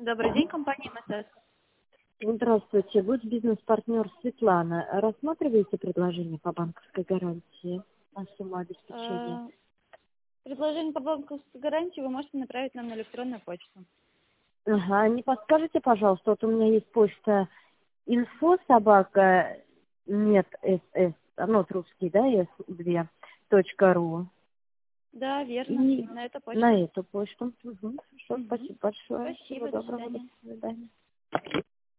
Добрый день, компания МСС. Здравствуйте, будь бизнес-партнер Светлана. Рассматриваете предложение по банковской гарантии на сумму обеспечения? Предложение по банковской гарантии вы можете направить нам на электронную почту. Ага, не подскажете, пожалуйста, вот у меня есть почта info собака нет ss, ну, русский, да, s2.ru. Да, верно, И на эту почту. на эту почту. Угу. Хорошо, Мгм. спасибо большое. Всего Спасибо, до доброго, до свидания. свидания.